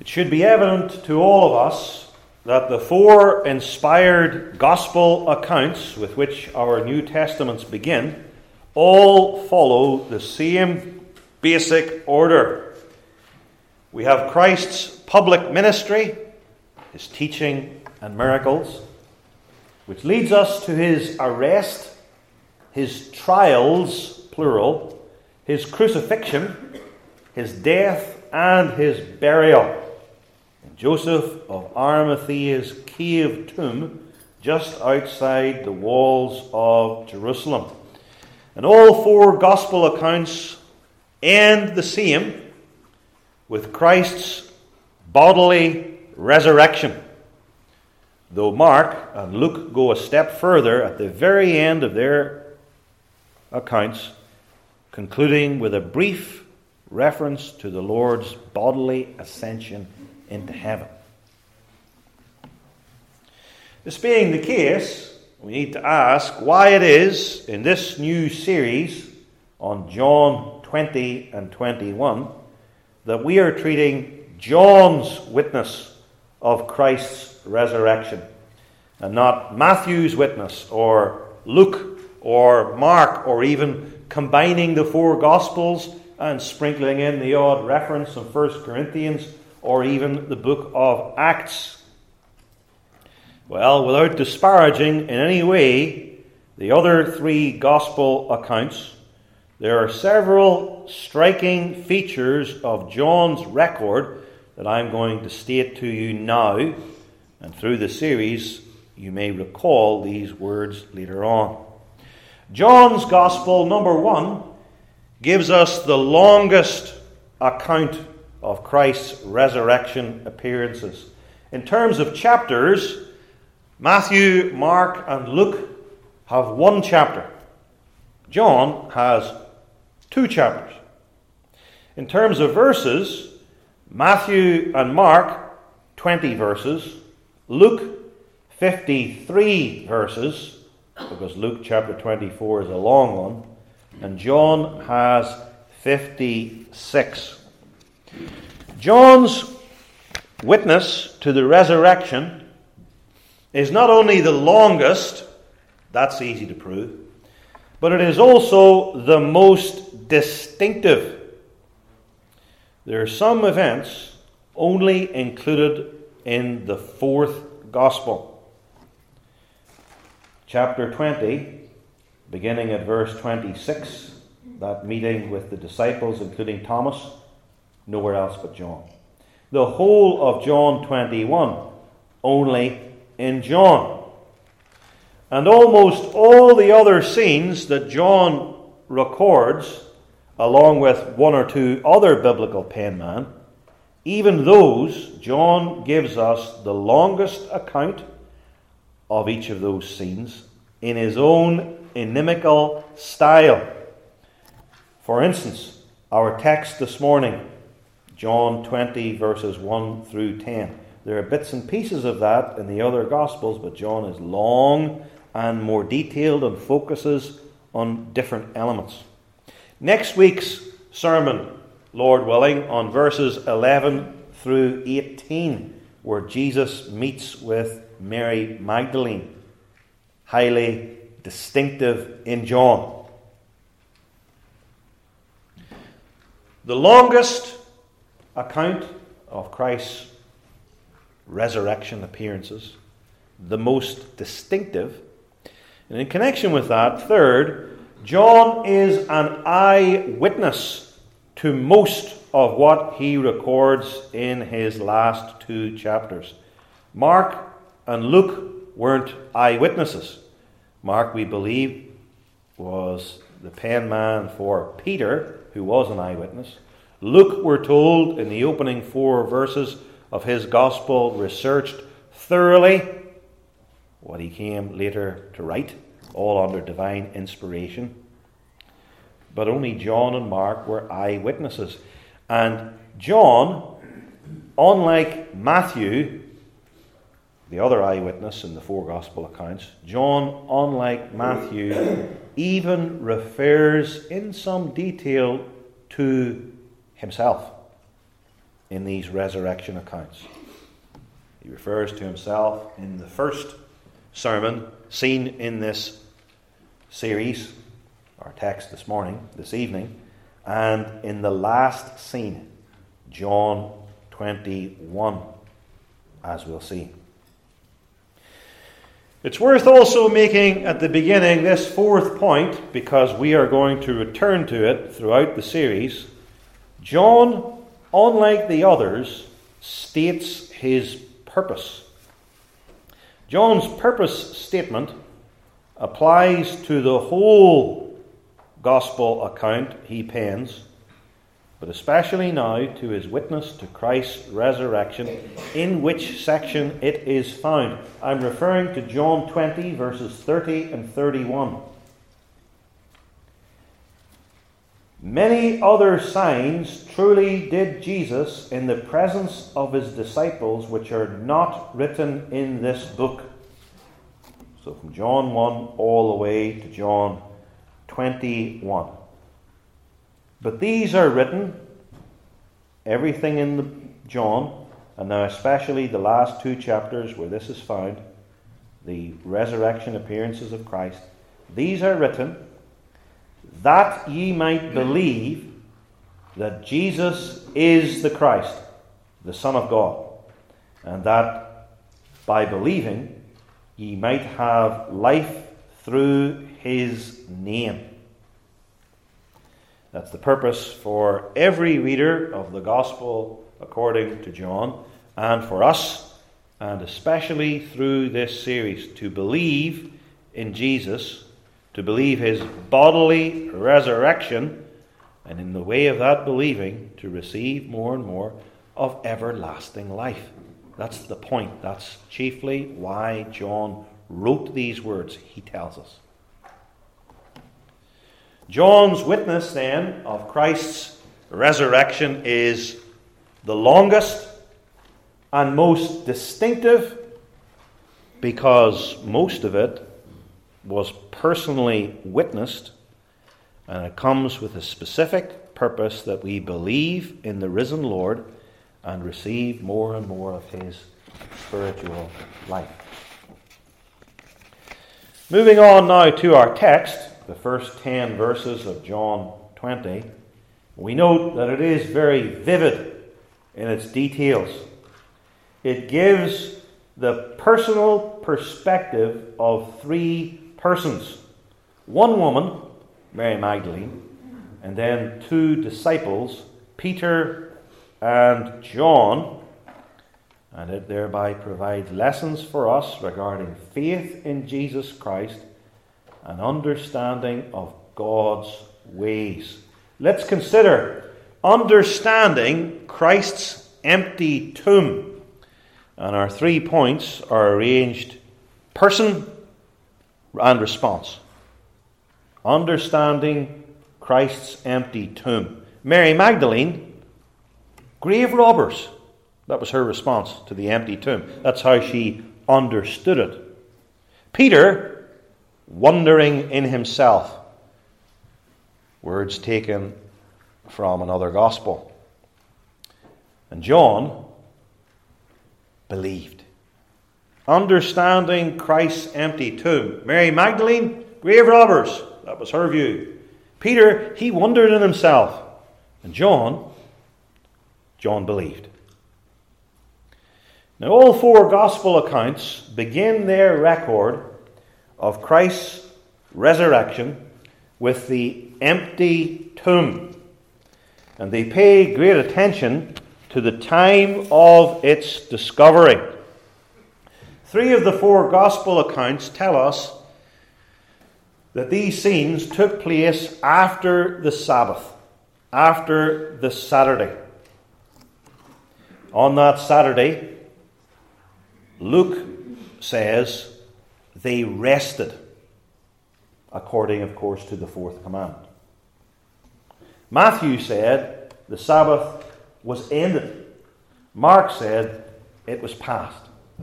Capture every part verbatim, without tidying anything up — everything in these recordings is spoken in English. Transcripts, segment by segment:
It should be evident to all of us that the four inspired gospel accounts with which our New Testaments begin all follow the same basic order. We have Christ's public ministry, his teaching and miracles, which leads us to his arrest, his trials, plural, his crucifixion, his death, and his burial in Joseph of Arimathea's cave tomb just outside the walls of Jerusalem. And all four gospel accounts end the same, with Christ's bodily resurrection, though Mark and Luke go a step further at the very end of their accounts, concluding with a brief reference to the Lord's bodily ascension into heaven. This being the case, we need to ask why it is in this new series on John twenty and twenty-one that we are treating John's witness of Christ's resurrection and not Matthew's witness or Luke or Mark, or even combining the four Gospels and sprinkling in the odd reference in First Corinthians or even the book of Acts. Well, without disparaging in any way the other three Gospel accounts, there are several striking features of John's record that I'm going to state to you now, and through the series you may recall these words later on. John's Gospel, number one, gives us the longest account of Christ's resurrection appearances. In terms of chapters, Matthew, Mark, and Luke have one chapter. John has two chapters. In terms of verses, Matthew and Mark, twenty verses. Luke, fifty-three verses, because Luke chapter twenty-four is a long one. And John has fifty-six. John's witness to the resurrection is not only the longest, that's easy to prove, but it is also the most distinctive. There are some events only included in the fourth Gospel. Chapter twenty, beginning at verse twenty-six, that meeting with the disciples, including Thomas, nowhere else but John. The whole of John twenty-one, only in John. And almost all the other scenes that John records, along with one or two other biblical penmen, even those, John gives us the longest account of each of those scenes in his own inimical style. For instance, our text this morning, John twenty, verses one through ten. There are bits and pieces of that in the other Gospels, but John is long and more detailed and focuses on different elements. Next week's sermon, Lord willing, on verses eleven through eighteen, where Jesus meets with Mary Magdalene, highly distinctive in John. The longest account of Christ's resurrection appearances, the most distinctive. And in connection with that, third, John is an eyewitness to most of what he records in his last two chapters. Mark and Luke weren't eyewitnesses. Mark, we believe, was the penman for Peter, who was an eyewitness. Luke, we're told in the opening four verses of his gospel, researched thoroughly what he came later to write, all under divine inspiration. But only John and Mark were eyewitnesses. And John, unlike Matthew, the other eyewitness in the four gospel accounts, John, unlike Matthew, even refers in some detail to himself in these resurrection accounts. He refers to himself in the first sermon seen in this series, our text this morning, this evening, and in the last scene, John twenty-one, as we'll see. It's worth also making at the beginning this fourth point, because we are going to return to it throughout the series. John, unlike the others, states his purpose. John's purpose statement applies to the whole gospel account he pens, but especially now to his witness to Christ's resurrection, in which section it is found. I'm referring to John twenty, verses thirty and thirty-one. Many other signs truly did Jesus in the presence of his disciples, which are not written in this book. So from John one all the way to John twenty-one. But these are written, everything in the John, and now especially the last two chapters where this is found, the resurrection appearances of Christ. These are written that ye might believe that Jesus is the Christ, the Son of God, and that by believing ye might have life through his name. That's the purpose for every reader of the Gospel according to John, and for us, and especially through this series, to believe in Jesus, to believe his bodily resurrection, and in the way of that believing, to receive more and more of everlasting life. That's the point. That's chiefly why John wrote these words, he tells us. John's witness, then, of Christ's resurrection is the longest and most distinctive, because most of it was personally witnessed, and it comes with a specific purpose that we believe in the risen Lord and receive more and more of his spiritual life. Moving on now to our text, the first ten verses of John twenty, we note that it is very vivid in its details. It gives the personal perspective of three persons. One woman, Mary Magdalene, and then two disciples, Peter and John, and it thereby provides lessons for us regarding faith in Jesus Christ and understanding of God's ways. Let's consider understanding Christ's empty tomb. And our three points are arranged person and response. Understanding Christ's empty tomb. Mary Magdalene, grave robbers. That was her response to the empty tomb. That's how she understood it. Peter, wondering in himself. Words taken from another gospel. And John believed. Understanding Christ's empty tomb. Mary Magdalene, grave robbers. That was her view. Peter, he wondered in himself. And John, John believed. Now, all four gospel accounts begin their record of Christ's resurrection with the empty tomb. And they pay great attention to the time of its discovery. Three of the four gospel accounts tell us that these scenes took place after the Sabbath, after the Saturday. On that Saturday, Luke says they rested, according, of course, to the fourth commandment. Matthew said the Sabbath was ended. Mark said it was past.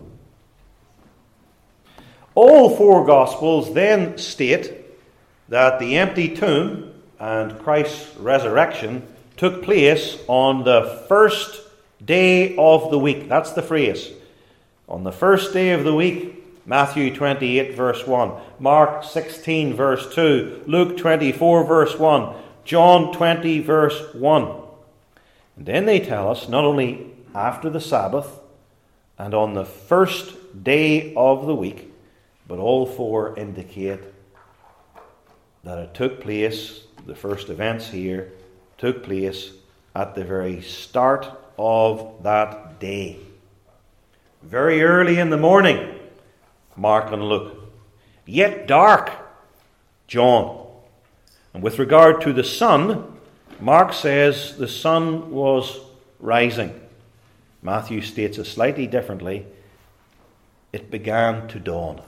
All four Gospels then state that the empty tomb and Christ's resurrection took place on the first day of the week. That's the phrase. On the first day of the week, Matthew twenty-eight, verse one, Mark sixteen, verse two, Luke twenty-four, verse one, John twenty, verse one. And then they tell us, not only after the Sabbath and on the first day of the week, but all four indicate that it took place, the first events here took place at the very start of that day. Very early in the morning, Mark and Luke. Yet dark, John. And with regard to the sun, Mark says the sun was rising. Matthew states it slightly differently. It began to dawn.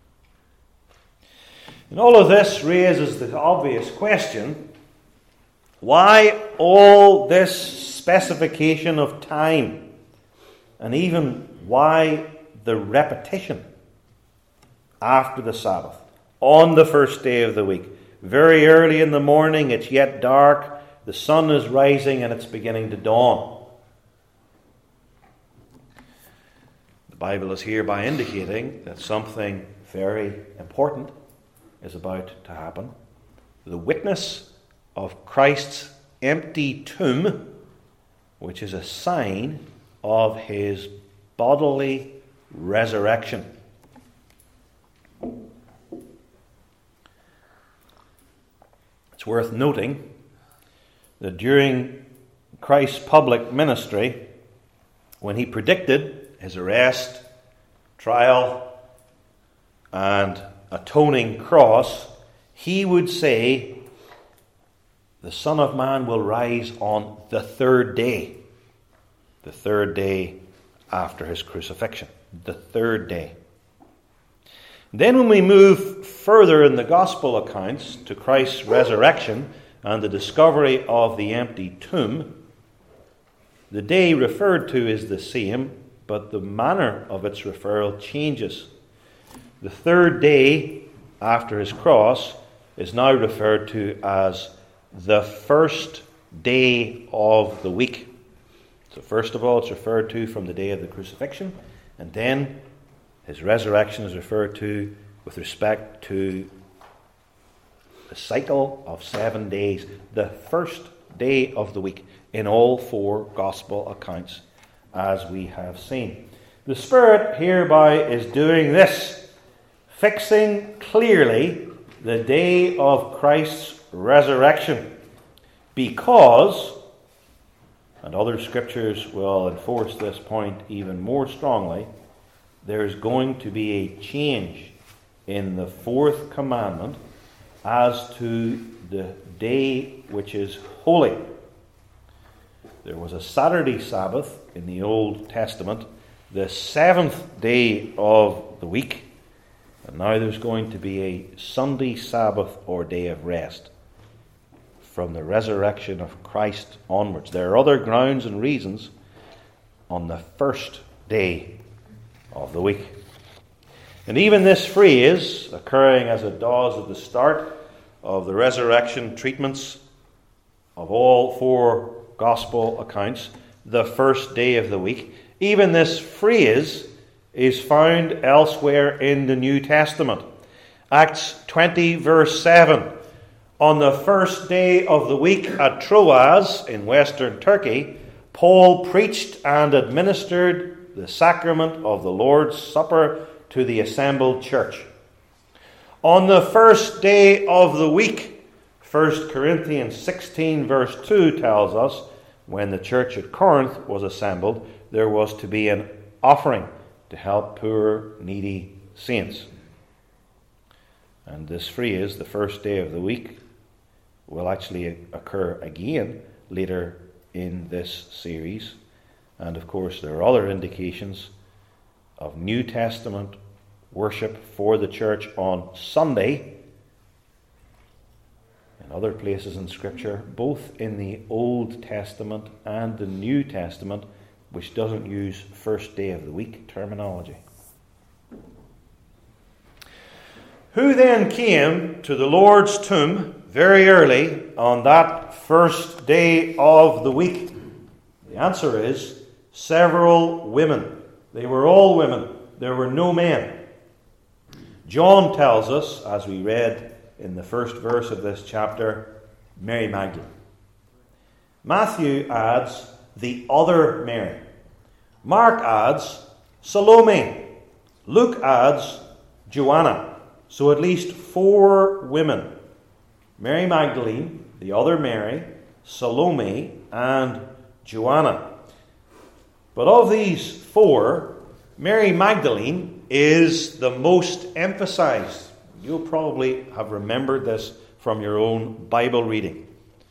And all of this raises the obvious question, why all this specification of time? And even why the repetition after the Sabbath, on the first day of the week? Very early in the morning, it's yet dark, the sun is rising and it's beginning to dawn. The Bible is hereby indicating that something very important is about to happen. The witness of Christ's empty tomb, which is a sign of his bodily resurrection. It's worth noting that during Christ's public ministry, when he predicted his arrest, trial, and atoning cross, he would say, the Son of Man will rise on the third day. The third day after his crucifixion. The third day. Then when we move further in the gospel accounts to Christ's resurrection and the discovery of the empty tomb, the day referred to is the same, but the manner of its referral changes. The third day after his cross is now referred to as the first day of the week. So first of all, it's referred to from the day of the crucifixion, and then his resurrection is referred to with respect to the cycle of seven days, the first day of the week, in all four gospel accounts, as we have seen. The Spirit hereby is doing this, fixing clearly the day of Christ's resurrection, because, and other scriptures will enforce this point even more strongly, there's going to be a change in the fourth commandment as to the day which is holy. There was a Saturday Sabbath in the Old Testament, the seventh day of the week, and now there's going to be a Sunday Sabbath or day of rest from the resurrection of Christ onwards. There are other grounds and reasons on the first day of the week. And even this phrase, occurring as it does at the start of the resurrection treatments of all four gospel accounts, the first day of the week, even this phrase is found elsewhere in the New Testament. Acts twenty, verse seven. On the first day of the week at Troas in western Turkey, Paul preached and administered the sacrament of the Lord's Supper to the assembled church. On the first day of the week, First Corinthians sixteen, verse two tells us, when the church at Corinth was assembled, there was to be an offering to help poor, needy saints. And this phrase, the first day of the week, will actually occur again later in this series. And of course, there are other indications of New Testament worship for the church on Sunday in other places in Scripture, both in the Old Testament and the New Testament, which doesn't use first day of the week terminology. Who then came to the Lord's tomb very early on that first day of the week? The answer is several women. They were all women. There were no men. John tells us, as we read in the first verse of this chapter, Mary Magdalene. Matthew adds the other Mary. Mark adds Salome. Luke adds Joanna. So at least four women. Mary Magdalene, the other Mary, Salome, and Joanna. But of these four, Mary Magdalene is the most emphasized. You'll probably have remembered this from your own Bible reading.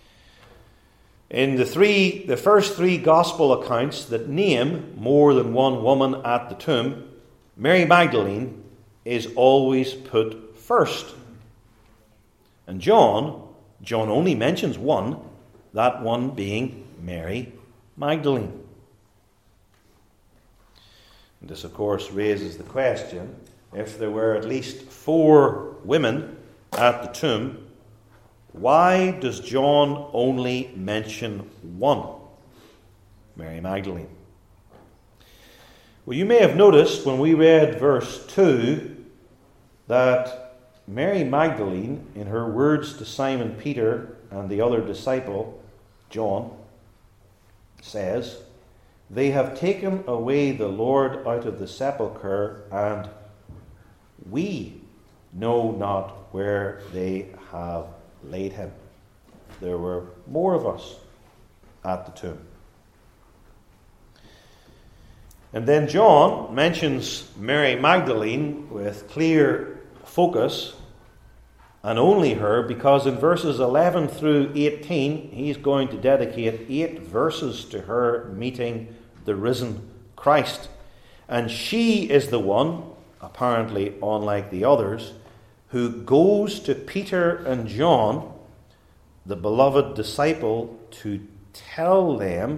In the three, the first three gospel accounts that name more than one woman at the tomb, Mary Magdalene is always put first. And John, John only mentions one, that one being Mary Magdalene. And this, of course, raises the question, if there were at least four women at the tomb, why does John only mention one, Mary Magdalene? Well, you may have noticed when we read verse two that Mary Magdalene, in her words to Simon Peter and the other disciple, John, says, "They have taken away the Lord out of the sepulchre, and we know not where they have laid him." There were more of us at the tomb. And then John mentions Mary Magdalene with clear focus, and only her, because in verses eleven through eighteen, he's going to dedicate eight verses to her meeting the risen Christ. And she is the one, apparently unlike the others, who goes to Peter and John, the beloved disciple, to tell them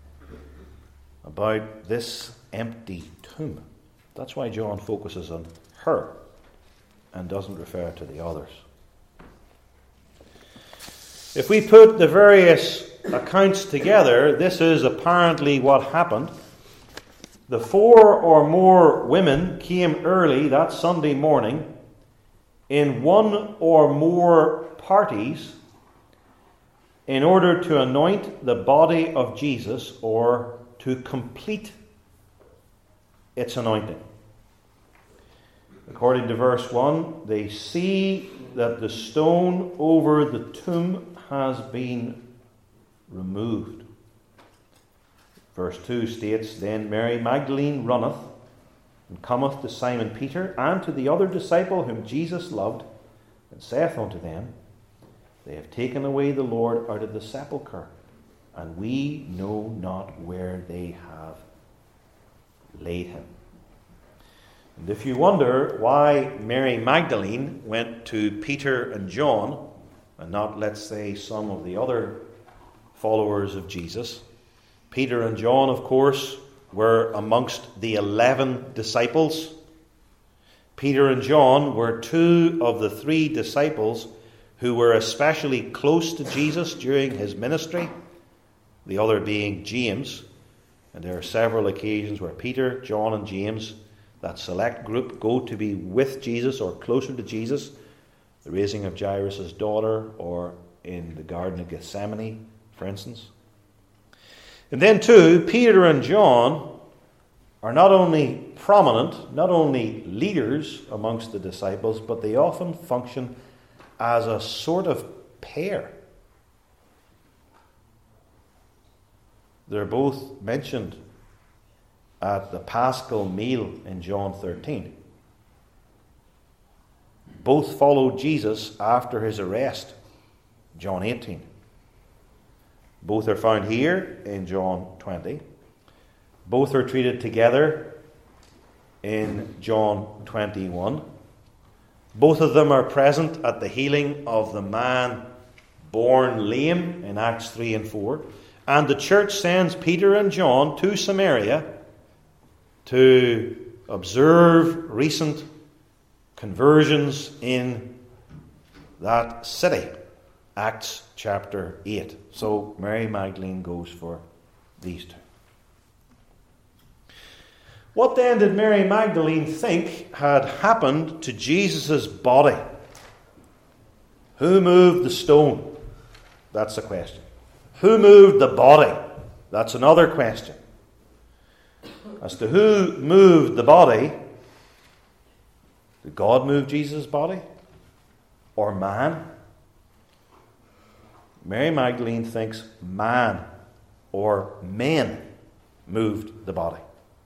about this empty tomb. That's why John focuses on her and doesn't refer to the others. If we put the various accounts together, this is apparently what happened. The four or more women came early that Sunday morning in one or more parties in order to anoint the body of Jesus or to complete its anointing. According to verse one, they see that the stone over the tomb has been removed. Verse two states, "Then Mary Magdalene runneth, and cometh to Simon Peter, and to the other disciple whom Jesus loved, and saith unto them, They have taken away the Lord out of the sepulchre, and we know not where they have laid him." And if you wonder why Mary Magdalene went to Peter and John, and not, let's say, some of the other followers of Jesus, Peter and John, of course, were amongst the eleven disciples. Peter and John were two of the three disciples who were especially close to Jesus during his ministry, the other being James. And there are several occasions where Peter, John, and James, that select group, go to be with Jesus or closer to Jesus. The raising of Jairus' daughter, or in the Garden of Gethsemane, for instance. And then too, Peter and John are not only prominent, not only leaders amongst the disciples, but they often function as a sort of pair. They're both mentioned at the Paschal meal in John thirteen. Both followed Jesus after his arrest, John eighteen. Both are found here in John twenty. Both are treated together in John twenty-one. Both of them are present at the healing of the man born lame in Acts three and four. And the church sends Peter and John to Samaria to observe recent conversions in that city. Acts chapter eight. So Mary Magdalene goes for these two. What then did Mary Magdalene think had happened to Jesus' body? Who moved the stone? That's the question. Who moved the body? That's another question. As to who moved the body, did God move Jesus' body? Or man? Mary Magdalene thinks man or men moved the body.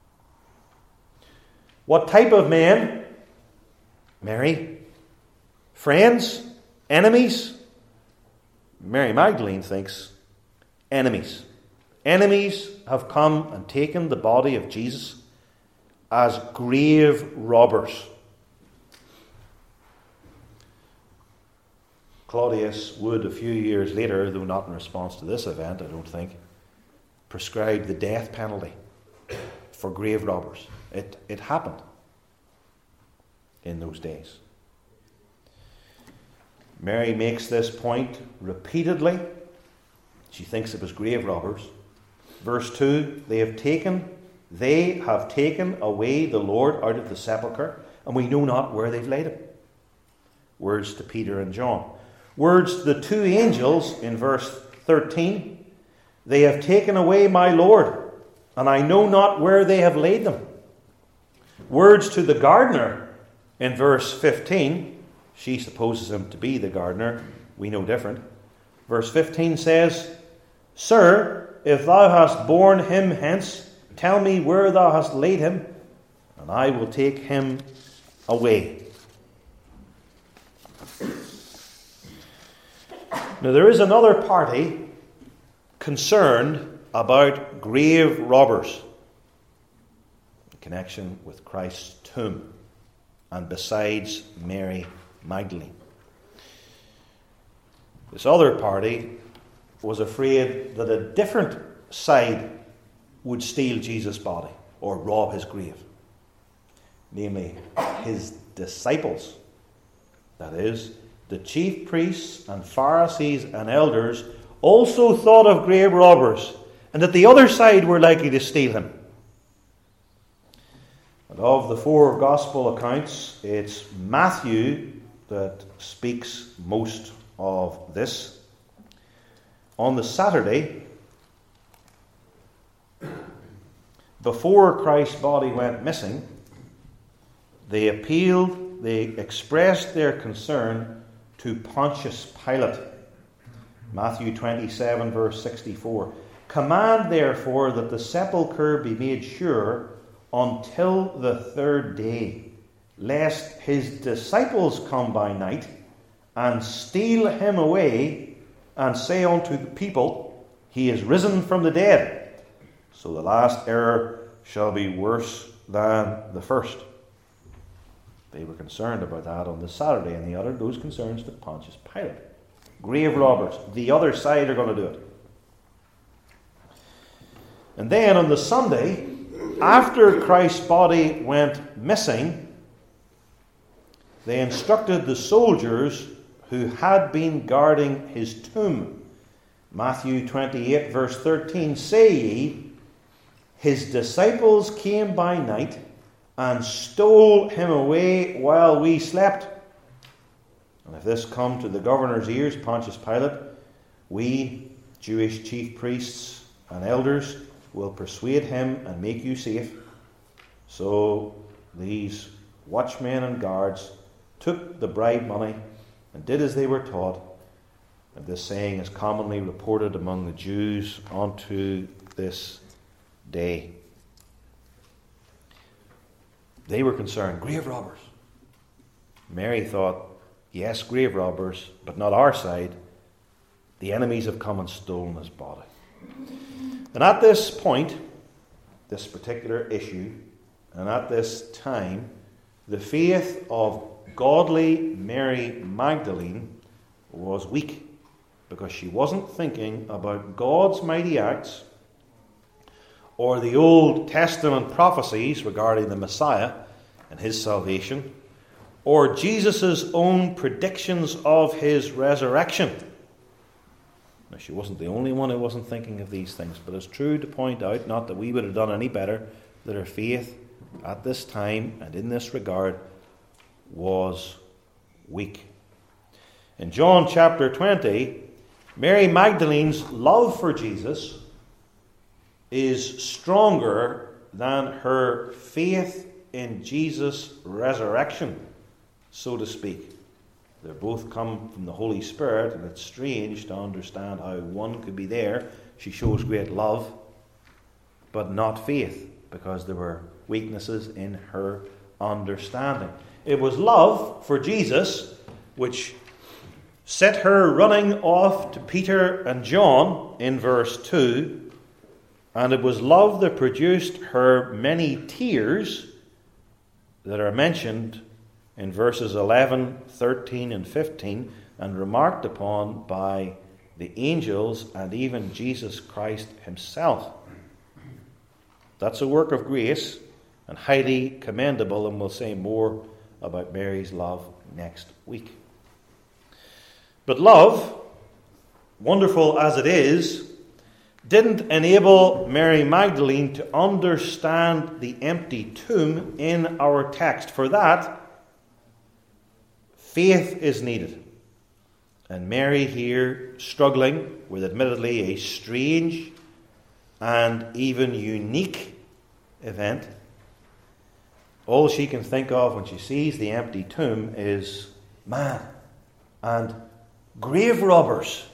What type of men? Mary? Friends? Enemies? Mary Magdalene thinks enemies. Enemies have come and taken the body of Jesus as grave robbers. Claudius would, a few years later, though not in response to this event, I don't think, prescribe the death penalty for grave robbers. It, it happened in those days. Mary makes this point repeatedly. She thinks it was grave robbers. Verse two, they have taken, they have taken away the Lord out of the sepulchre, and we know not where they've laid him. Words to Peter and John. Words to the two angels in verse thirteen. They have taken away my Lord, and I know not where they have laid them. Words to the gardener in verse fifteen. She supposes him to be the gardener. We know different. Verse fifteen says, Sir, if thou hast borne him hence, tell me where thou hast laid him, and I will take him away. Now there is another party concerned about grave robbers in connection with Christ's tomb, and besides Mary Magdalene. This other party was afraid that a different side would steal Jesus' body or rob his grave. Namely, his disciples. That is, the chief priests and Pharisees and elders also thought of grave robbers, and that the other side were likely to steal him. And of the four gospel accounts, it's Matthew that speaks most of this. On the Saturday, before Christ's body went missing, they appealed, they expressed their concern to Pontius Pilate. Matthew twenty-seven, verse sixty-four. Command, therefore, that the sepulchre be made sure until the third day, lest his disciples come by night and steal him away and say unto the people, He is risen from the dead. So the last error shall be worse than the first. They were concerned about that on the Saturday, and they uttered those concerns to Pontius Pilate. Grave robbers. The other side are going to do it. And then on the Sunday, after Christ's body went missing, they instructed the soldiers who had been guarding his tomb. Matthew twenty-eight, verse thirteen, Say ye, his disciples came by night and stole him away while we slept. And if this come to the governor's ears, Pontius Pilate, we, Jewish chief priests and elders, will persuade him and make you safe. So these watchmen and guards took the bribe money and did as they were taught. And this saying is commonly reported among the Jews unto this day. They were concerned, grave robbers. Mary thought, yes, grave robbers, but not our side. The enemies have come and stolen his body. And at this point, this particular issue, and at this time, the faith of godly Mary Magdalene was weak, because she wasn't thinking about God's mighty acts or the Old Testament prophecies regarding the Messiah and his salvation, or Jesus' own predictions of his resurrection. Now, she wasn't the only one who wasn't thinking of these things, but it's true to point out, not that we would have done any better, that her faith at this time and in this regard was weak. In John chapter twenty, Mary Magdalene's love for Jesus is stronger than her faith in Jesus' resurrection, so to speak. They both come from the Holy Spirit, and it's strange to understand how one could be there. She shows great love, but not faith, because there were weaknesses in her understanding. It was love for Jesus which set her running off to Peter and John in verse two, and it was love that produced her many tears that are mentioned in verses eleven, thirteen, and fifteen, and remarked upon by the angels and even Jesus Christ himself. That's a work of grace and highly commendable, and we'll say more about Mary's love next week. But love, wonderful as it is, didn't enable Mary Magdalene to understand the empty tomb in our text. For that, faith is needed. And Mary here, struggling with admittedly a strange and even unique event, all she can think of when she sees the empty tomb is man and grave robbers.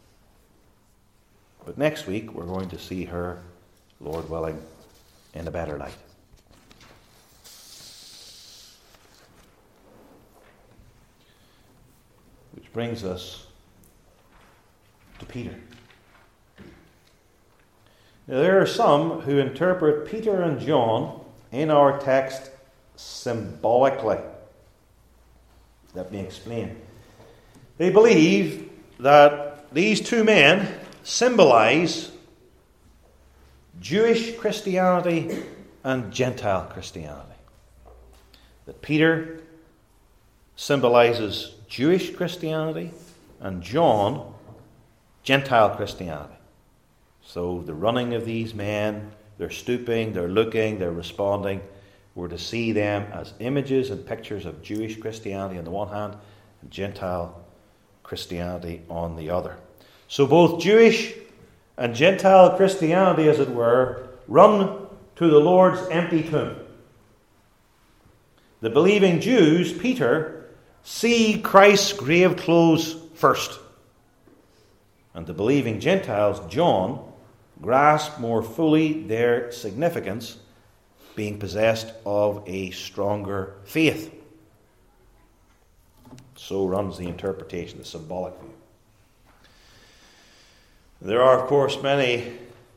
But next week we're going to see her, Lord willing, in a better light. Which brings us to Peter. Now, there are some who interpret Peter and John in our text symbolically. Let me explain. They believe that these two men symbolize Jewish Christianity and Gentile Christianity. That Peter symbolizes Jewish Christianity and John Gentile Christianity. So the running of these men, they're stooping, they're looking, they're responding. We're to see them as images and pictures of Jewish Christianity on the one hand and Gentile Christianity on the other. So both Jewish and Gentile Christianity, as it were, run to the Lord's empty tomb. The believing Jews, Peter, see Christ's grave clothes first. And the believing Gentiles, John, grasp more fully their significance, being possessed of a stronger faith. So runs the interpretation, the symbolic view. There are, of course, many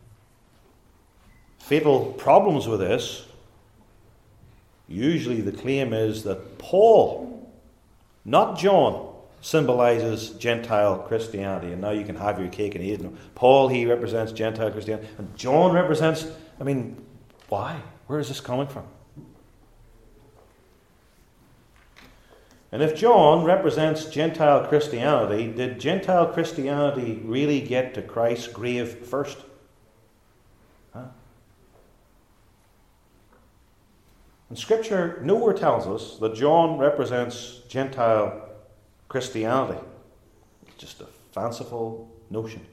fatal problems with this. Usually the claim is that Paul, not John, symbolizes Gentile Christianity. And now you can have your cake and eat it. Paul, he represents Gentile Christianity. And John represents, I mean, why? Where is this coming from? And if John represents Gentile Christianity, did Gentile Christianity really get to Christ's grave first? Huh? And Scripture nowhere tells us that John represents Gentile Christianity. It's just a fanciful notion.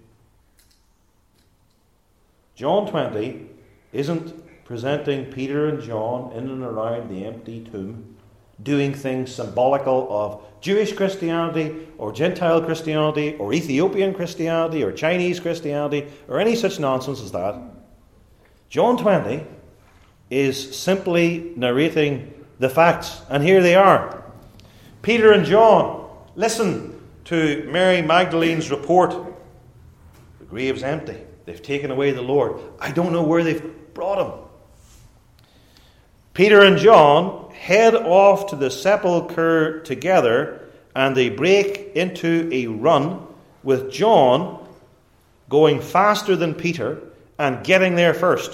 John twenty isn't presenting Peter and John in and around the empty tomb, doing things symbolical of Jewish Christianity or Gentile Christianity or Ethiopian Christianity or Chinese Christianity or any such nonsense as that. John twenty is simply narrating the facts. And here they are. Peter and John listen to Mary Magdalene's report. The grave's empty. They've taken away the Lord. I don't know where they've brought him. Peter and John head off to the sepulchre together, and they break into a run, with John going faster than Peter and getting there first.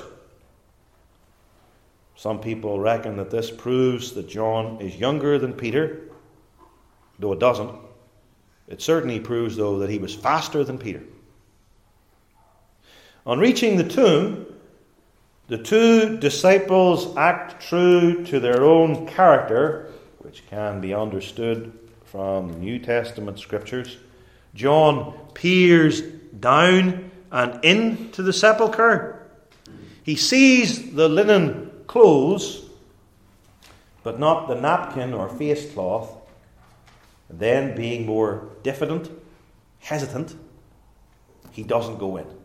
Some people reckon that this proves that John is younger than Peter, though it doesn't. It certainly proves, though, that he was faster than Peter. On reaching the tomb, The two disciples act true to their own character, which can be understood from the New Testament scriptures. John peers down and into the sepulchre. He sees the linen clothes, but not the napkin or face cloth. And then, being more diffident, hesitant, he doesn't go in.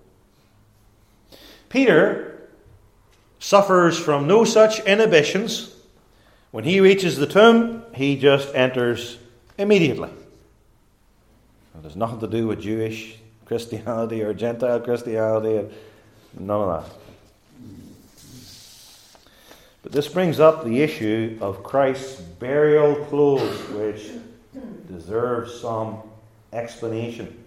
Peter suffers from no such inhibitions. When he reaches the tomb, he just enters immediately. It has nothing to do with Jewish Christianity or Gentile Christianity, none of that. But this brings up the issue of Christ's burial clothes, which deserves some explanation.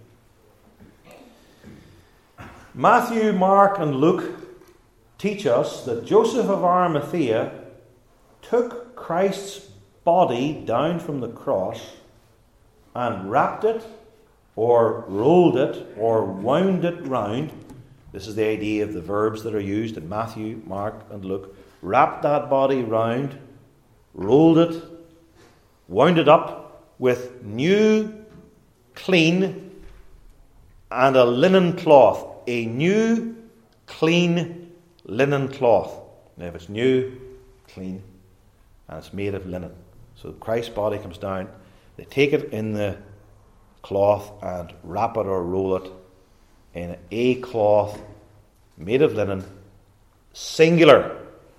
Matthew, Mark, and Luke teach us that Joseph of Arimathea took Christ's body down from the cross and wrapped it, or rolled it, or wound it round. This is the idea of the verbs that are used in Matthew, Mark, and Luke. Wrapped that body round, rolled it, wound it up with new, clean, and a linen cloth. A new, clean linen cloth. Now, if it's new, clean, and it's made of linen. So Christ's body comes down, they take it in the cloth and wrap it or roll it in a cloth made of linen, singular.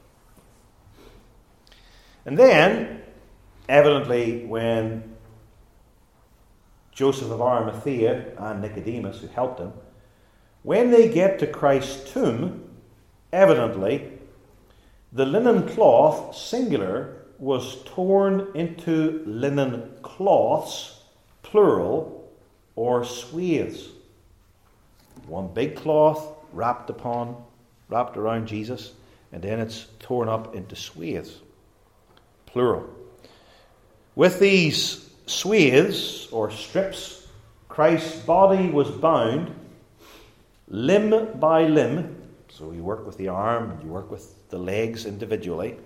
And then, evidently, when Joseph of Arimathea and Nicodemus, who helped him, when they get to Christ's tomb, evidently, the linen cloth, singular, was torn into linen cloths, plural, or swathes. One big cloth wrapped upon, wrapped around Jesus, and then it's torn up into swathes, plural. With these swathes, or strips, Christ's body was bound, limb by limb. So you work with the arm, and you work with the legs individually.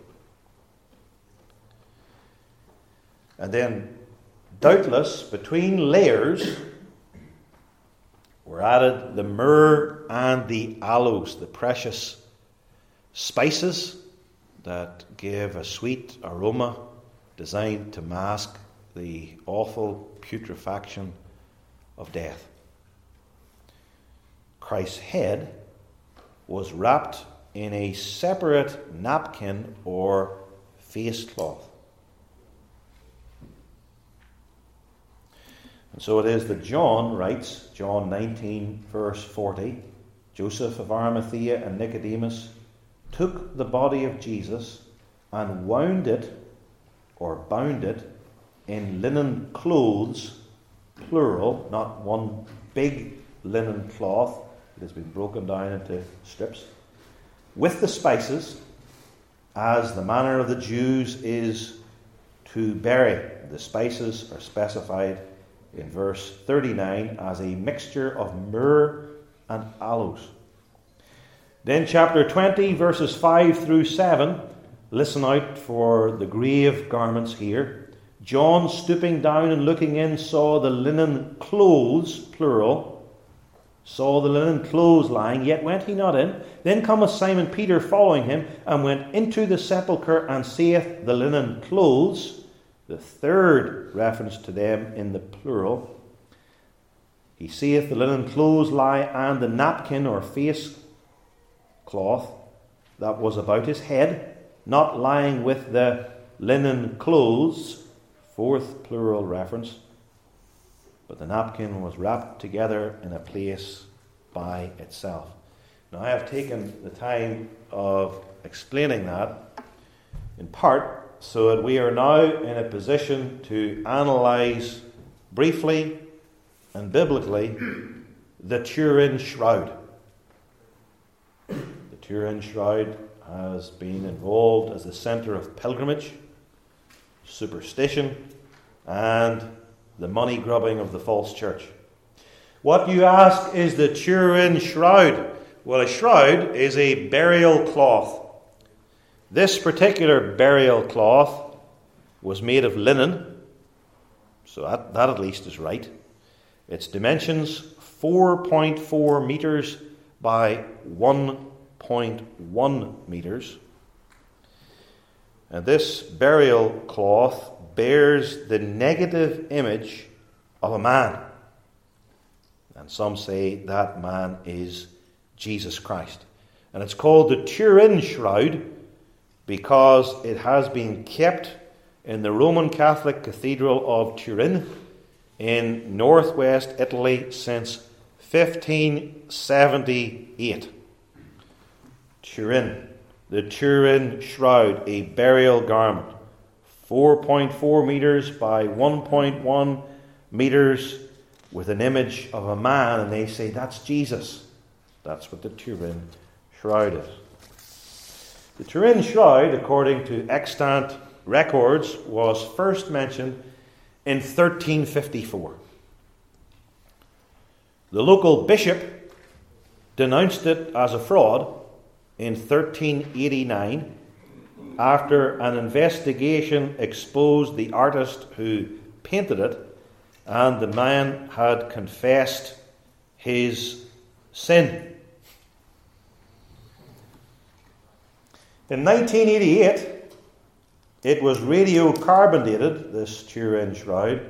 And then, doubtless, between layers were added the myrrh and the aloes, the precious spices that give a sweet aroma designed to mask the awful putrefaction of death. Christ's head was wrapped in a separate napkin or face cloth. And so it is that John writes, John nineteen, verse forty, Joseph of Arimathea and Nicodemus took the body of Jesus and wound it, or bound it, in linen clothes, plural, not one big linen cloth. It has been broken down into strips, with the spices, as the manner of the Jews is to bury. The spices are specified in verse thirty-nine as a mixture of myrrh and aloes. Then chapter twenty, verses five through seven, listen out for the grave garments here. John, stooping down and looking in, saw the linen clothes, plural, saw the linen clothes lying, yet went he not in. Then cometh Simon Peter following him, and went into the sepulchre, and seeth the linen clothes, the third reference to them in the plural. He seeth the linen clothes lie, and the napkin or face cloth that was about his head, not lying with the linen clothes, fourth plural reference, but the napkin was wrapped together in a place by itself. Now, I have taken the time of explaining that in part so that we are now in a position to analyse briefly and biblically the Turin Shroud. The Turin Shroud has been involved as the centre of pilgrimage, superstition, and the money grubbing of the false church. What you ask is the Turin Shroud. Well, a shroud is a burial cloth. This particular burial cloth was made of linen, so that, that at least is right. Its dimensions, four point four metres by one point one metres. And this burial cloth bears the negative image of a man. And some say that man is Jesus Christ. And it's called the Turin shroud because it has been kept in the Roman Catholic Cathedral of Turin in northwest Italy since fifteen seventy-eight. Turin, the Turin shroud, a burial garment, four point four metres by one point one metres, with an image of a man, and they say that's Jesus. That's what the Turin shroud is. The Turin shroud, according to extant records, was first mentioned in thirteen fifty-four. The local bishop denounced it as a fraud in thirteen eighty-nine after an investigation exposed the artist who painted it, and the man had confessed his sin. In nineteen eighty-eight, it was radiocarbon dated, this Turin shroud,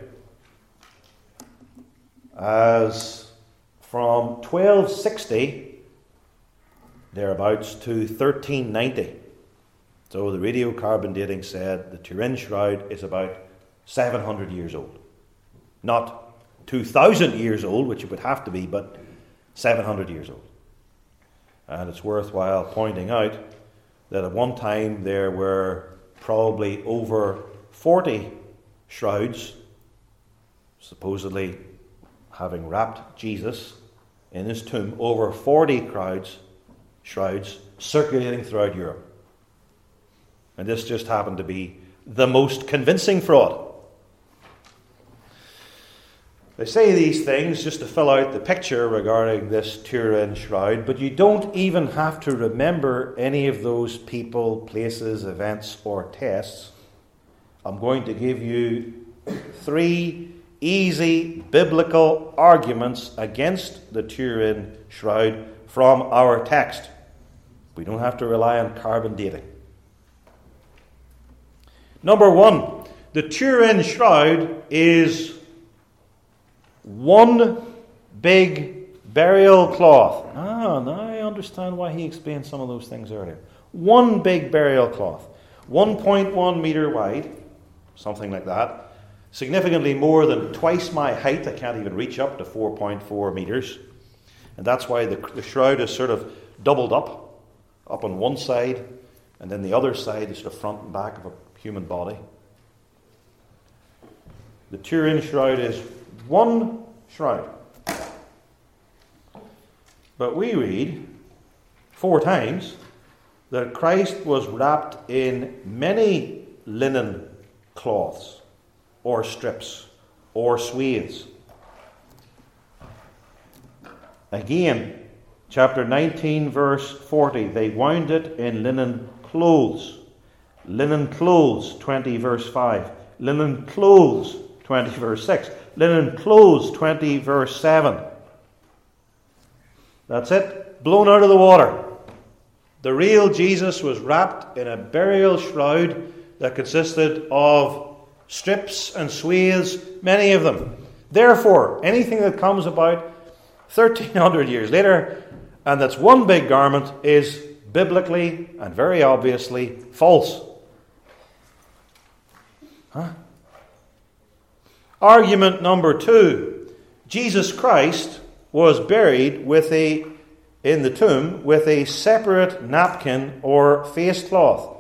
as from twelve sixty, thereabouts, to thirteen ninety. So the radiocarbon dating said the Turin shroud is about seven hundred years old. Not two thousand years old, which it would have to be, but seven hundred years old. And it's worthwhile pointing out that at one time there were probably over forty shrouds, supposedly having wrapped Jesus in his tomb, over forty crowds, shrouds circulating throughout Europe. And this just happened to be the most convincing fraud. They say these things just to fill out the picture regarding this Turin shroud, but you don't even have to remember any of those people, places, events, or tests. I'm going to give you three easy biblical arguments against the Turin shroud from our text. We don't have to rely on carbon dating. Number one, the Turin shroud is one big burial cloth. Ah, now I understand why he explained some of those things earlier. One big burial cloth. one point one metre wide, something like that. Significantly more than twice my height. I can't even reach up to four point four metres. And that's why the, the shroud is sort of doubled up, up on one side, and then the other side is the front and back of a human body. The Turin shroud is one shroud. But we read four times that Christ was wrapped in many linen cloths or strips or swathes. Again, chapter nineteen, verse forty, they wound it in linen clothes. Linen clothes, twenty, verse five. Linen clothes, twenty, verse six. Linen clothes, twenty, verse seven. That's it. Blown out of the water. The real Jesus was wrapped in a burial shroud that consisted of strips and swathes, many of them. Therefore, anything that comes about thirteen hundred years later, and that's one big garment, is biblically and very obviously false. Huh? Argument number two. Jesus Christ was buried with a in the tomb with a separate napkin or face cloth.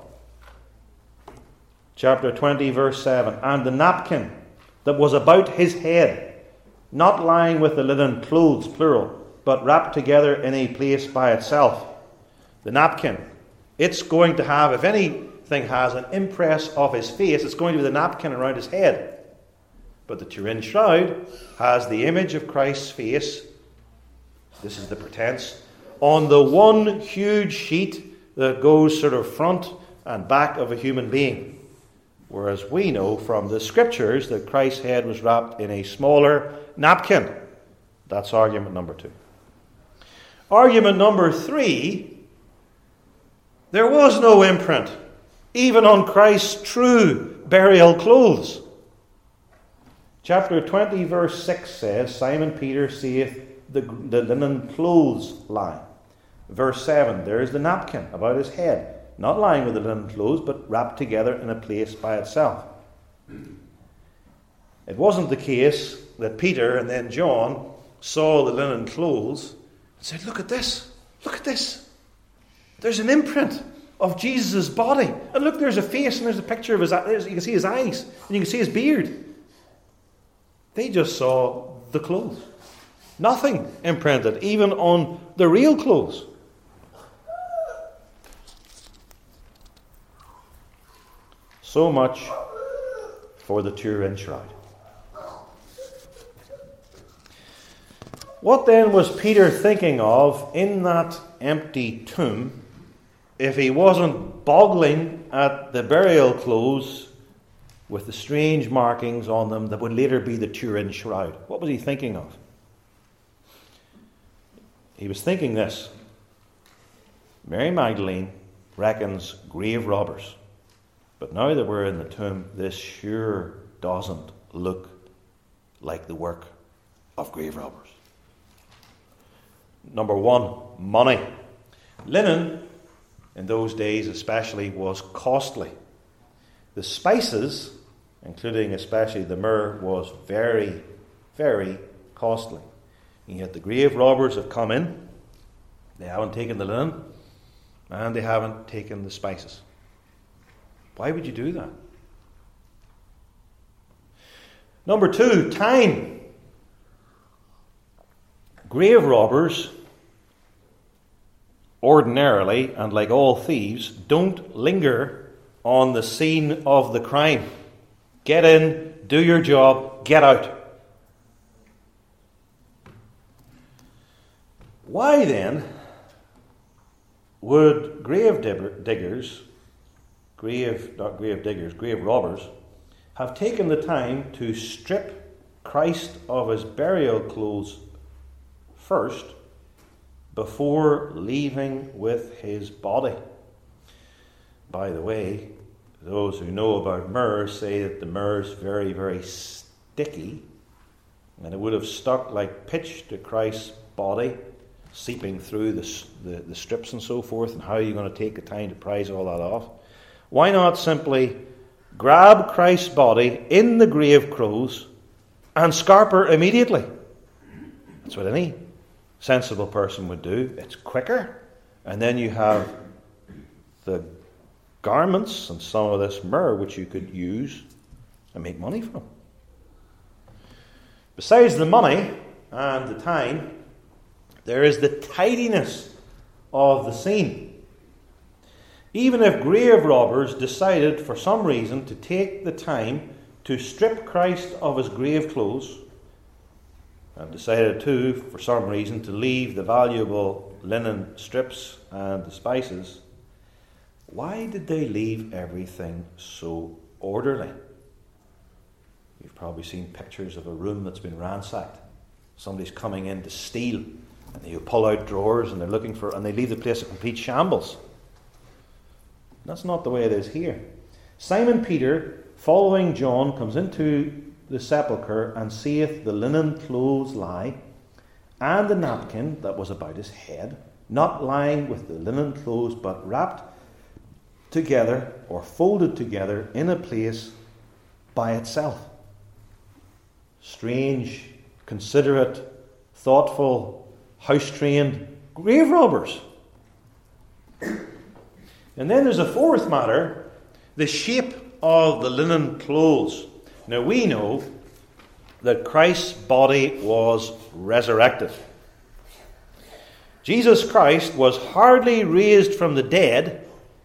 Chapter twenty, verse seven. And the napkin that was about his head, not lying with the linen clothes, plural, but wrapped together in a place by itself. The napkin, it's going to have, if anything has an impress of his face, it's going to be the napkin around his head. But the Turin shroud has the image of Christ's face. This is the pretense on the one huge sheet that goes sort of front and back of a human being. Whereas we know from the Scriptures that Christ's head was wrapped in a smaller napkin. That's argument number two. Argument number three, there was no imprint, even on Christ's true burial clothes. Chapter twenty, verse six says, Simon Peter seeth the, the linen clothes lie. Verse seven, there is the napkin about his head, not lying with the linen clothes, but wrapped together in a place by itself. It wasn't the case that Peter and then John saw the linen clothes and said, look at this, look at this. There's an imprint of Jesus' body. And look, there's a face and there's a picture of his eyes. You can see his eyes and you can see his beard. They just saw the clothes. Nothing imprinted, even on the real clothes. So much for the Turin shroud. What then was Peter thinking of in that empty tomb if he wasn't boggling at the burial clothes with the strange markings on them that would later be the Turin shroud? What was he thinking of? He was thinking this. Mary Magdalene reckons grave robbers. But now that we're in the tomb, this sure doesn't look like the work of grave robbers. Number one, money. Linen, in those days especially, was costly. The spices, including especially the myrrh, was very, very costly. And yet the grave robbers have come in, they haven't taken the linen, and they haven't taken the spices. Why would you do that? Number two, time. Grave robbers, ordinarily, and like all thieves, don't linger on the scene of the crime. Get in, do your job, get out. Why then would grave diggers, grave, not grave diggers, grave robbers, have taken the time to strip Christ of his burial clothes first before leaving with his body? By the way, those who know about myrrh say that the myrrh is very, very sticky, and it would have stuck like pitch to Christ's body, seeping through the, the, the strips and so forth. And how are you going to take the time to prise all that off? Why not simply grab Christ's body in the grave clothes and scarper immediately? That's what any sensible person would do. It's quicker. And then you have the garments and some of this myrrh which you could use and make money from. Besides the money and the time, there is the tidiness of the scene. Even if grave robbers decided for some reason to take the time to strip Christ of his grave clothes, and decided too, for some reason, to leave the valuable linen strips and the spices, why did they leave everything so orderly? You've probably seen pictures of a room that's been ransacked. Somebody's coming in to steal, and you pull out drawers, and they're looking for, and they leave the place a complete shambles. That's not the way it is here. Simon Peter, following John, comes into the sepulchre and seeth the linen clothes lie, and the napkin that was about his head, not lying with the linen clothes, but wrapped together or folded together in a place by itself. Strange, considerate, thoughtful, house-trained grave robbers. And then there's a fourth matter, the shape of the linen clothes. Now we know that Christ's body was resurrected. Jesus Christ was hardly raised from the dead,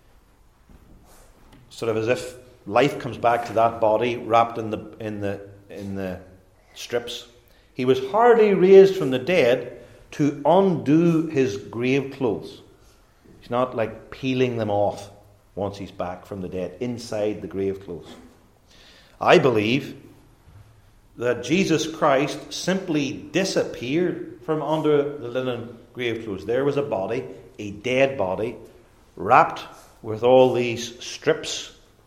sort of as if life comes back to that body wrapped in the in the in the strips. He was hardly raised from the dead to undo his grave clothes. He's not like peeling them off once he's back from the dead, inside the grave clothes. I believe that Jesus Christ simply disappeared from under the linen grave clothes. There was a body, a dead body, wrapped with all these strips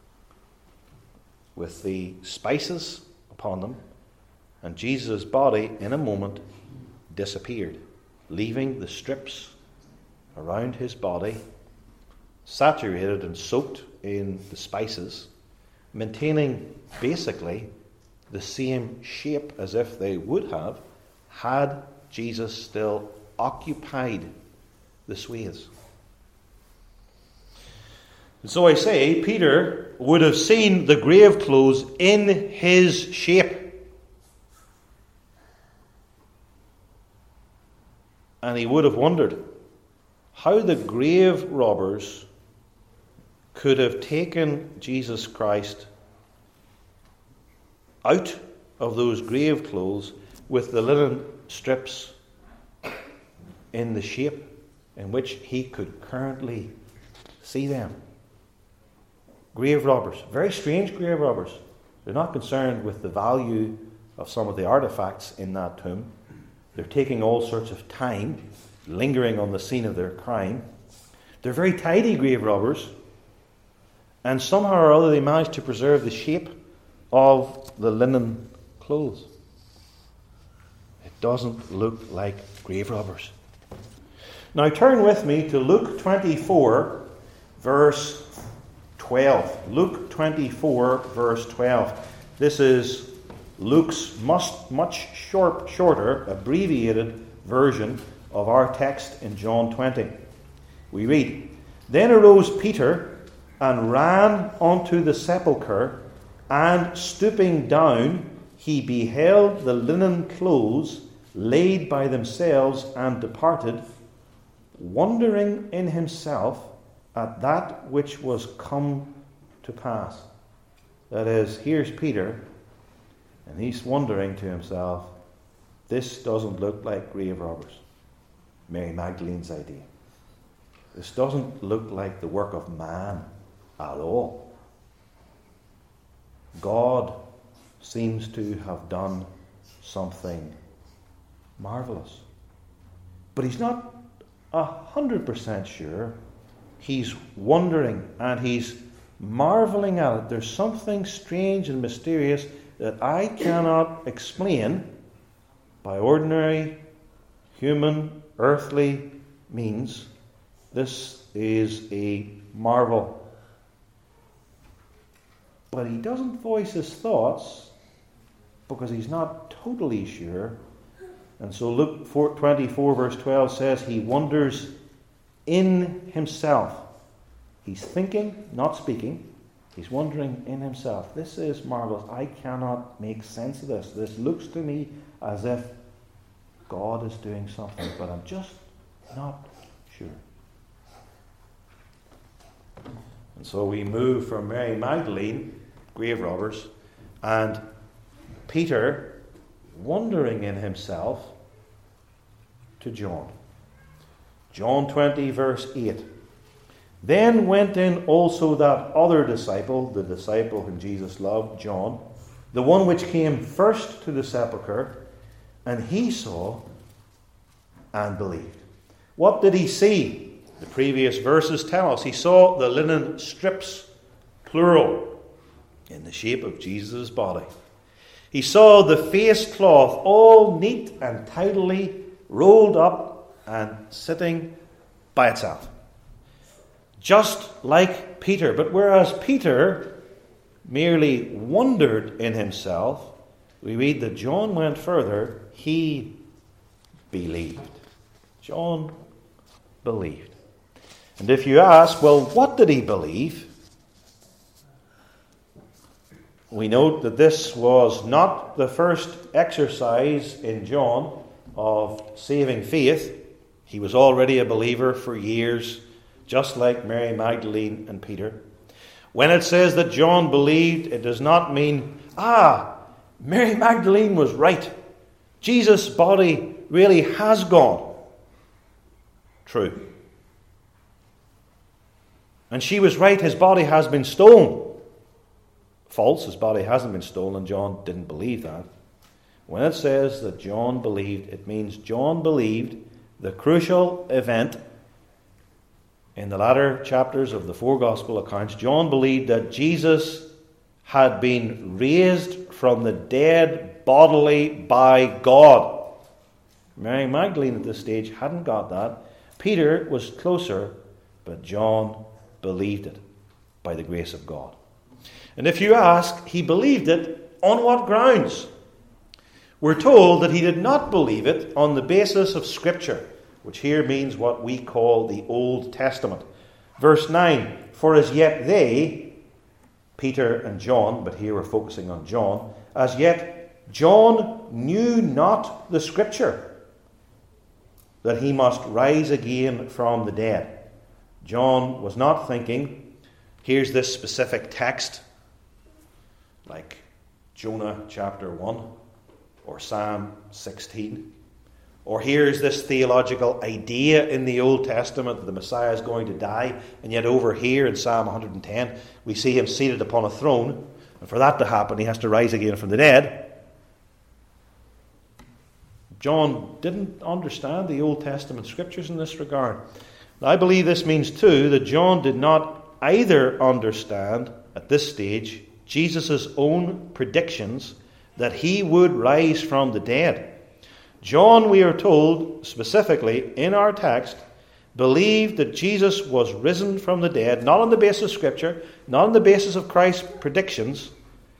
with the spices upon them, and Jesus' body in a moment disappeared, leaving the strips around his body saturated and soaked in the spices, maintaining basically the same shape as if they would have had Jesus still occupied the swathes. And so I say, Peter would have seen the grave clothes in his shape. And he would have wondered how the grave robbers could have taken Jesus Christ out of those grave clothes with the linen strips in the shape in which he could currently see them. Grave robbers, very strange grave robbers. They're not concerned with the value of some of the artifacts in that tomb. They're taking all sorts of time, lingering on the scene of their crime. They're very tidy grave robbers, and somehow or other they managed to preserve the shape of the linen clothes. It doesn't look like grave robbers. Now turn with me to Luke twenty-four, verse twelve. Luke twenty-four, verse twelve. This is Luke's much, much short, shorter, abbreviated version of our text in John twenty. We read, "Then arose Peter and ran unto the sepulchre, and stooping down, he beheld the linen clothes laid by themselves, and departed, wondering in himself at that which was come to pass." That is, here's Peter, and he's wondering to himself, this doesn't look like grave robbers. Mary Magdalene's idea. This doesn't look like the work of man at all. God seems to have done something marvelous. But he's not a hundred percent sure. He's wondering and he's marveling at it. There's something strange and mysterious that I cannot explain by ordinary human earthly means. This is a marvel. But he doesn't voice his thoughts because he's not totally sure. And so Luke twenty-four verse twelve says he wonders in himself. He's thinking, not speaking. He's wondering in himself. This is marvelous. I cannot make sense of this. This looks to me as if God is doing something, but I'm just not sure. And so we move from Mary Magdalene, grave robbers, and Peter, wondering in himself, to John. John twenty, verse eight. "Then went in also that other disciple," the disciple whom Jesus loved, John, "the one which came first to the sepulchre, and he saw and believed." What did he see? The previous verses tell us he saw the linen strips, plural, in the shape of Jesus' body. He saw the face cloth all neat and tidily rolled up and sitting by itself. Just like Peter. But whereas Peter merely wondered in himself, we read that John went further. He believed. John believed. And if you ask, well, what did he believe? We note that this was not the first exercise in John of saving faith. He was already a believer for years, just like Mary Magdalene and Peter. When it says that John believed, it does not mean, ah, Mary Magdalene was right. Jesus' body really has gone. true. And she was right, his body has been stolen. False, his body hasn't been stolen. John didn't believe that. When it says that John believed, it means John believed the crucial event in the latter chapters of the four gospel accounts. John believed that Jesus had been raised from the dead bodily by God. Mary Magdalene at this stage hadn't got that. Peter was closer, but John believed it by the grace of God. And if you ask, he believed it on what grounds? We're told that he did not believe it on the basis of Scripture, which here means what we call the Old Testament. Verse nine, for as yet they, Peter and John, but here we're focusing on John, as yet John knew not the Scripture, that he must rise again from the dead. John was not thinking, here's this specific text, like Jonah chapter one, or Psalm sixteen. Or here's this theological idea in the Old Testament that the Messiah is going to die, and yet over here in Psalm one hundred ten, we see him seated upon a throne, and for that to happen, he has to rise again from the dead. John didn't understand the Old Testament scriptures in this regard. I believe this means too that John did not either understand at this stage Jesus' own predictions that he would rise from the dead. John, we are told specifically in our text, believed that Jesus was risen from the dead, not on the basis of Scripture, not on the basis of Christ's predictions,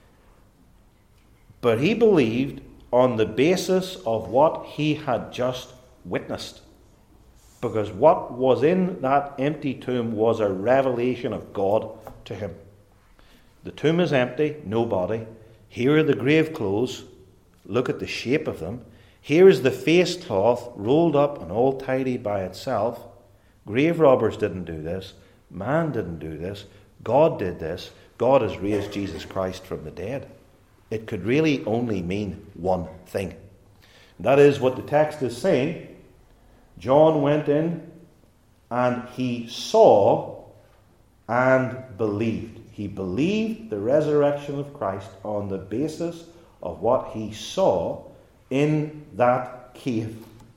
but he believed on the basis of what he had just witnessed. Because what was in that empty tomb was a revelation of God to him. The tomb is empty, no body. Here are the grave clothes. Look at the shape of them. Here is the face cloth rolled up and all tidy by itself. Grave robbers didn't do this. Man didn't do this. God did this. God has raised Jesus Christ from the dead. It could really only mean one thing. That is what the text is saying. John went in and he saw and believed. He believed the resurrection of Christ on the basis of what he saw in that cave.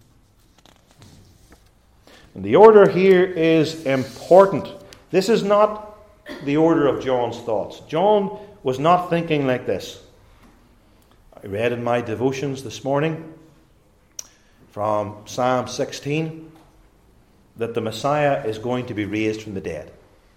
And the order here is important. This is not the order of John's thoughts. John was not thinking like this. I read in my devotions this morning from Psalm sixteen that the Messiah is going to be raised from the dead.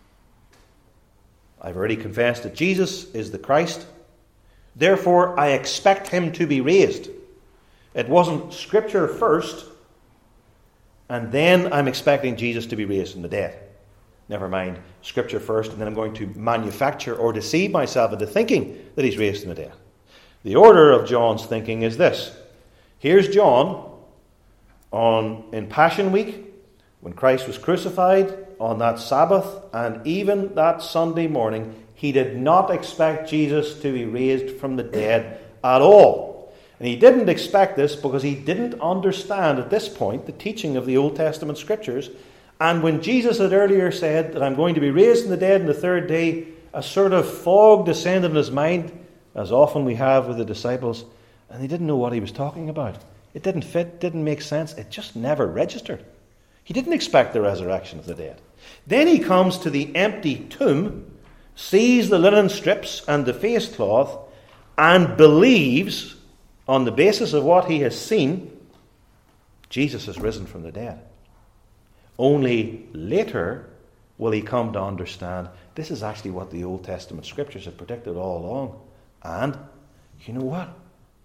I've already confessed that Jesus is the Christ. Therefore, I expect him to be raised. It wasn't Scripture first, and then I'm expecting Jesus to be raised from the dead. Never mind, Scripture first, and then I'm going to manufacture or deceive myself into thinking that he's raised from the dead. The order of John's thinking is this. Here's John on in Passion Week, when Christ was crucified, on that Sabbath, and even that Sunday morning, he did not expect Jesus to be raised from the dead at all. And he didn't expect this because he didn't understand at this point the teaching of the Old Testament Scriptures. And when Jesus had earlier said that I'm going to be raised from the dead on the third day, a sort of fog descended in his mind, as often we have with the disciples, and he didn't know what he was talking about. It didn't fit, didn't make sense. It just never registered. He didn't expect the resurrection of the dead. Then he comes to the empty tomb, sees the linen strips and the face cloth, and believes, on the basis of what he has seen, Jesus has risen from the dead. Only later will he come to understand this is actually what the Old Testament Scriptures had predicted all along. And you know what?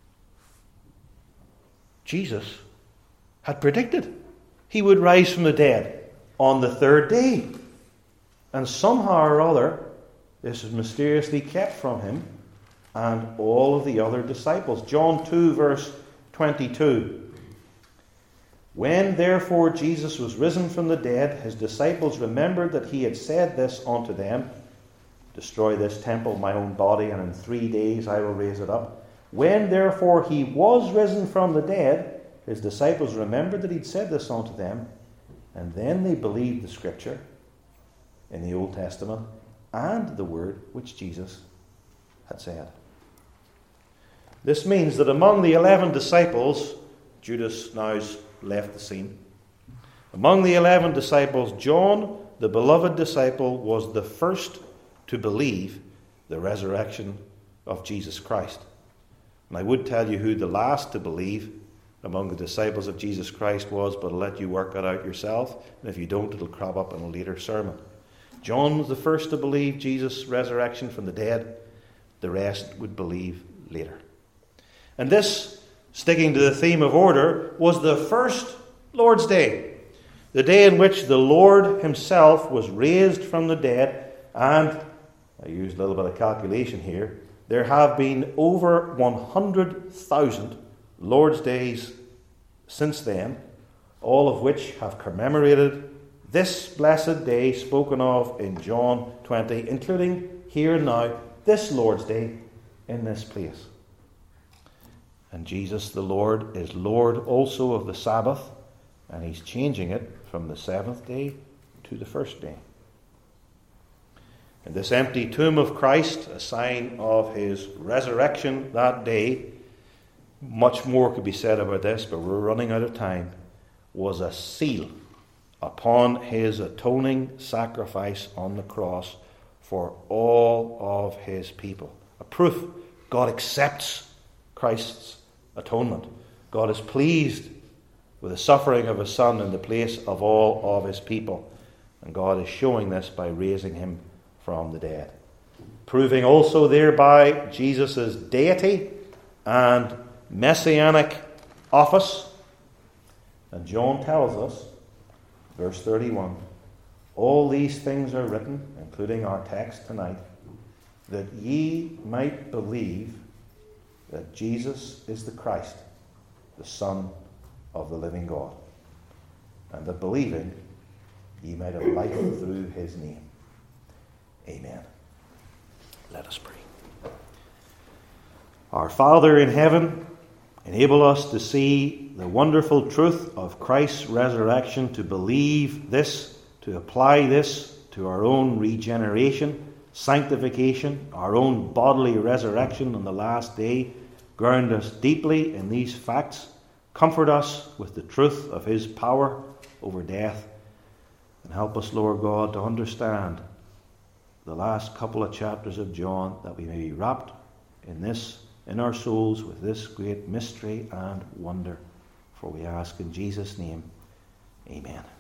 Jesus had predicted he would rise from the dead on the third day. And somehow or other, this is mysteriously kept from him and all of the other disciples. John two, verse twenty-two. When therefore Jesus was risen from the dead, his disciples remembered that he had said this unto them, destroy this temple, my own body, and in three days I will raise it up. When therefore he was risen from the dead, his disciples remembered that he'd said this unto them. And then they believed the Scripture in the Old Testament and the word which Jesus had said. This means that among the eleven disciples, Judas now's left the scene. Among the eleven disciples, John, the beloved disciple, was the first to believe the resurrection of Jesus Christ. And I would tell you who the last to believe among the disciples of Jesus Christ was, but I'll let you work that out yourself. And if you don't, it'll crop up in a later sermon. John was the first to believe Jesus' resurrection from the dead. The rest would believe later. And this, sticking to the theme of order, was the first Lord's Day, the day in which the Lord himself was raised from the dead. And I used a little bit of calculation here. There have been over one hundred thousand Lord's Days since then, all of which have commemorated this blessed day spoken of in John twenty, including here and now, this Lord's Day in this place. And Jesus the Lord is Lord also of the Sabbath, and he's changing it from the seventh day to the first day. In this empty tomb of Christ, a sign of his resurrection that day, much more could be said about this, but we're running out of time, was a seal upon his atoning sacrifice on the cross for all of his people. A proof God accepts Christ's atonement. God is pleased with the suffering of his Son in the place of all of his people. And God is showing this by raising him from the dead. Proving also thereby Jesus' deity and messianic office. And John tells us, verse thirty-one, all these things are written, including our text tonight, that ye might believe that Jesus is the Christ, the Son of the living God, and that believing ye might have life through his name. Amen. Let us pray. Our Father in heaven, enable us to see the wonderful truth of Christ's resurrection, to believe this, to apply this to our own regeneration, sanctification, our own bodily resurrection on the last day. Ground us deeply in these facts. Comfort us with the truth of his power over death. And help us, Lord God, to understand the last couple of chapters of John, that we may be wrapped in this, in our souls, with this great mystery and wonder. For we ask in Jesus' name, amen.